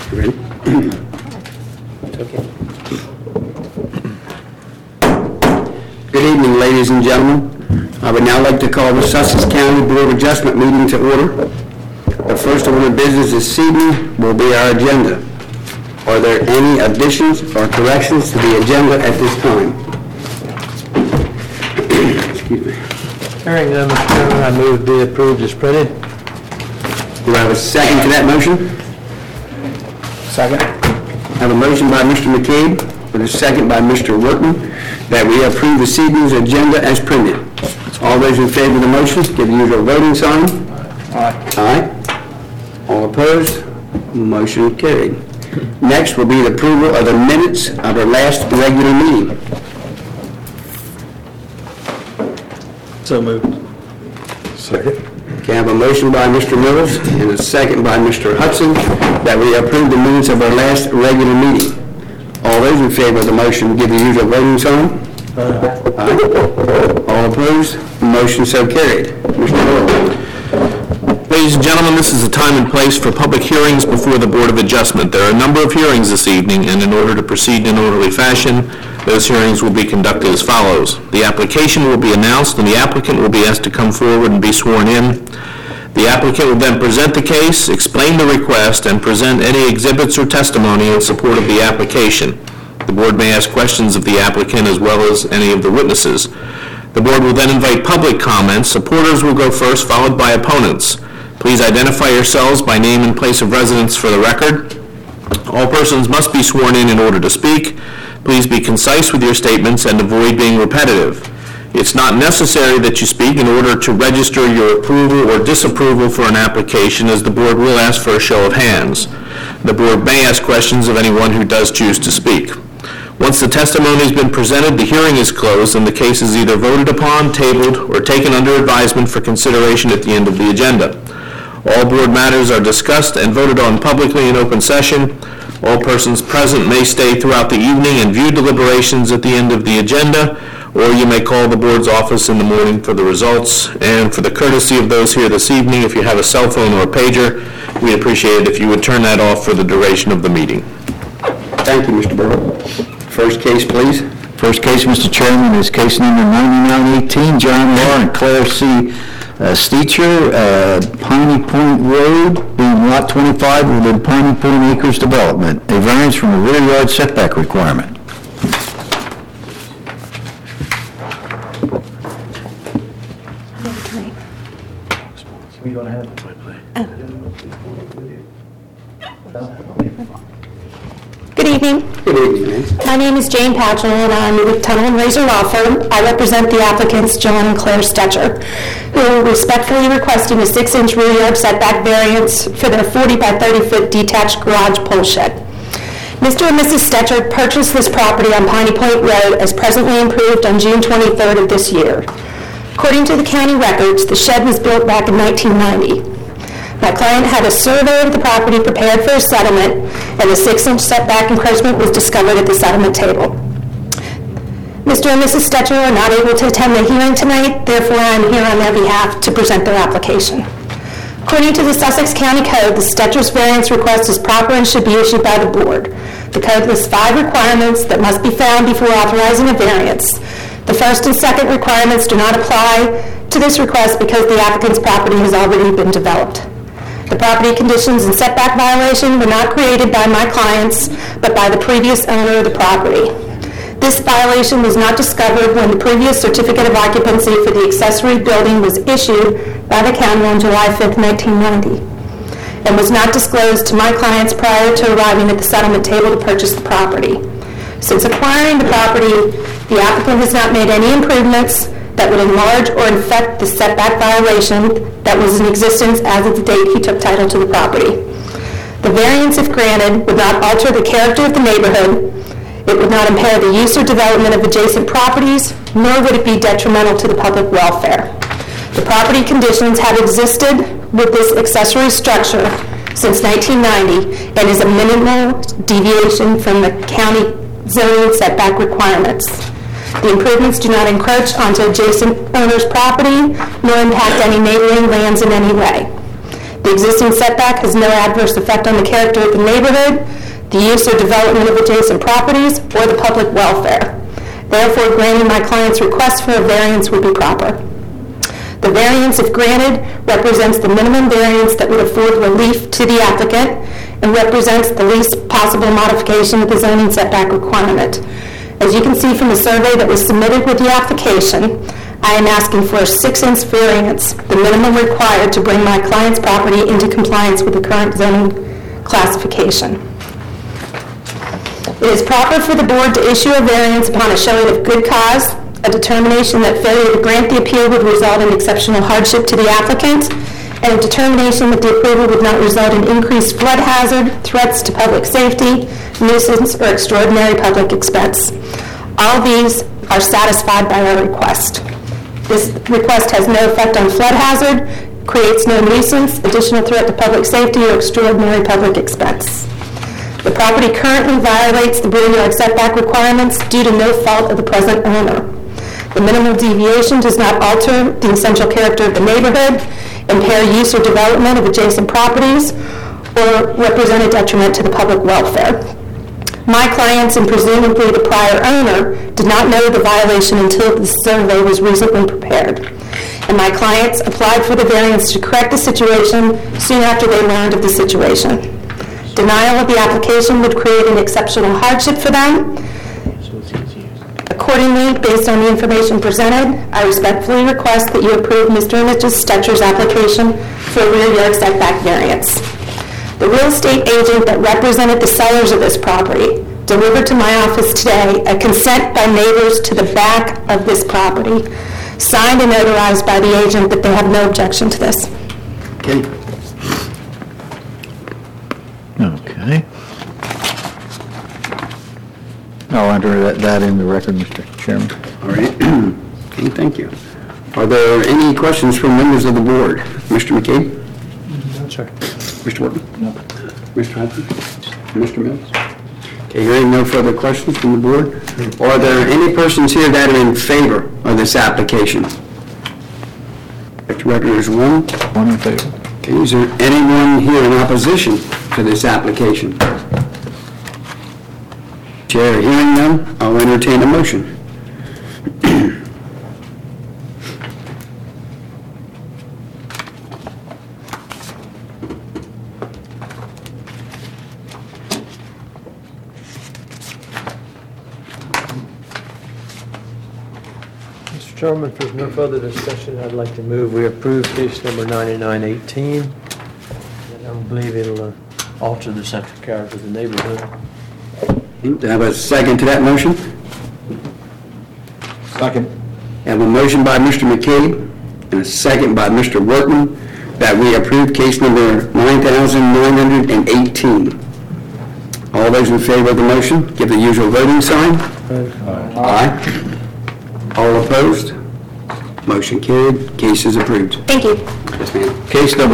Ready? Okay. Good evening, ladies and gentlemen. I would now like to call the Sussex County Board of Adjustment meeting to order. The first order of business this evening will be our agenda. Are there any additions or corrections to the agenda at this time? Excuse me. Hearing none, Mr. Chairman, I move be approved as printed. Do I have a second to that motion? Second. I have a motion by Mr. McCabe and a second by Mr. Workman that we approve this evening's agenda as printed. All those in favor of the motion, give the usual voting sign. Aye. Aye. All opposed? Motion carried. Next will be the approval of the minutes of our last regular meeting. So moved. Second. Okay, I have a motion by Mr. Mills and a second by Mr. Hudson that we approve the minutes of our last regular meeting. All those in favor of the motion, give the usual voting sign. Aye. All opposed? Motion so carried. Mr. Mills. Ladies and gentlemen, this is a time and place for public hearings before the Board of Adjustment. There are a number of hearings this evening, and in order to proceed in an orderly fashion, those hearings will be conducted as follows. The application will be announced, and the applicant will be asked to come forward and be sworn in. The applicant will then present the case, explain the request, and present any exhibits or testimony in support of the application. The Board may ask questions of the applicant as well as any of the witnesses. The Board will then invite public comments. Supporters will go first, followed by opponents. Please identify yourselves by name and place of residence for the record. All persons must be sworn in order to speak. Please be concise with your statements and avoid being repetitive. It's not necessary that you speak in order to register your approval or disapproval for an application, as the Board will ask for a show of hands. The Board may ask questions of anyone who does choose to speak. Once the testimony has been presented, the hearing is closed and the case is either voted upon, tabled, or taken under advisement for consideration at the end of the agenda. All Board matters are discussed and voted on publicly in open session. All persons present may stay throughout the evening and view deliberations at the end of the agenda, or you may call the Board's office in the morning for the results. And for the courtesy of those here this evening, if you have a cell phone or a pager, we'd appreciate it if you would turn that off for the duration of the meeting. Thank you, Mr. Burrow. First case, please. First case, Mr. Chairman, is case number 9918, John Law and Claire C. Steacher, Piney Point Road, being Lot 25 within Piney Point Acres Development, a variance from the rear yard setback requirement. We don't have it. Good evening. Good evening. My name is Jane Patchell, and I'm with Tunnel and Razor Law Firm. I represent the applicants, John and Claire Stetcher, who are respectfully requesting a 6-inch rear yard setback variance for their 40 by 30 foot detached garage pole shed. Mr. and Mrs. Stetcher purchased this property on Piney Point Road as presently improved on June 23rd of this year. According to the county records, the shed was built back in 1990. My client had a survey of the property prepared for a settlement, and a 6-inch setback encroachment was discovered at the settlement table. Mr. and Mrs. Stetcher are not able to attend the hearing tonight, therefore I am here on their behalf to present their application. According to the Sussex County Code, the Stetcher's variance request is proper and should be issued by the Board. The Code lists 5 requirements that must be found before authorizing a variance. The first and second requirements do not apply to this request because the applicant's property has already been developed. The property conditions and setback violation were not created by my clients, but by the previous owner of the property. This violation was not discovered when the previous certificate of occupancy for the accessory building was issued by the county on July 5th, 1990, and was not disclosed to my clients prior to arriving at the settlement table to purchase the property. Since acquiring the property, the applicant has not made any improvements that would enlarge or infect the setback violation that was in existence as of the date he took title to the property. The variance, if granted, would not alter the character of the neighborhood. It would not impair the use or development of adjacent properties, nor would it be detrimental to the public welfare. The property conditions have existed with this accessory structure since 1990 and is a minimal deviation from the county zoning setback requirements. The improvements do not encroach onto adjacent owners' property nor impact any neighboring lands in any way. The existing setback has no adverse effect on the character of the neighborhood, the use or development of adjacent properties, or the public welfare. Therefore, granting my client's request for a variance would be proper. The variance, if granted, represents the minimum variance that would afford relief to the applicant and represents the least possible modification of the zoning setback requirement. As you can see from the survey that was submitted with the application, I am asking for a 6-inch variance, the minimum required to bring my client's property into compliance with the current zoning classification. It is proper for the board to issue a variance upon a showing of good cause, a determination that failure to grant the appeal would result in exceptional hardship to the applicant, and a determination that the approval would not result in increased flood hazard, threats to public safety, nuisance, or extraordinary public expense. All these are satisfied by our request. This request has no effect on flood hazard, creates no nuisance, additional threat to public safety, or extraordinary public expense. The property currently violates the rear yard setback requirements due to no fault of the present owner. The minimal deviation does not alter the essential character of the neighborhood, impair use or development of adjacent properties, or represent a detriment to the public welfare. My clients, and presumably the prior owner, did not know the violation until the survey was recently prepared. And my clients applied for the variance to correct the situation soon after they learned of the situation. Denial of the application would create an exceptional hardship for them. Accordingly, based on the information presented, I respectfully request that you approve Mr. and Mrs. Stetcher's application for a rear yard setback variance. The real estate agent that represented the sellers of this property delivered to my office today a consent by neighbors to the back of this property, signed and notarized by the agent that they have no objection to this. Okay. Okay. I'll enter that in the record, Mr. Chairman. All right. Okay, thank you. Are there any questions from members of the board? Mr. McKee? No, sir. Mr. Workman? No. Mr. Hudson? Mr. Mills? Okay, hearing no further questions from the board, are there any persons here that are in favor of this application? Let the record is one. One in favor. Okay, is there anyone here in opposition to this application? Chair, hearing none, I'll entertain a motion. Mr. Chairman, if there's no further discussion, I'd like to move we approve case number 9918. And I don't believe it'll alter the central character of the neighborhood. Do I have a second to that motion? Second. I have a motion by Mr. McKay and a second by Mr. Workman that we approve case number 9918. All those in favor of the motion, give the usual voting sign. Aye. All opposed? Motion carried. Case is approved. Thank you. Yes, ma'am. Case number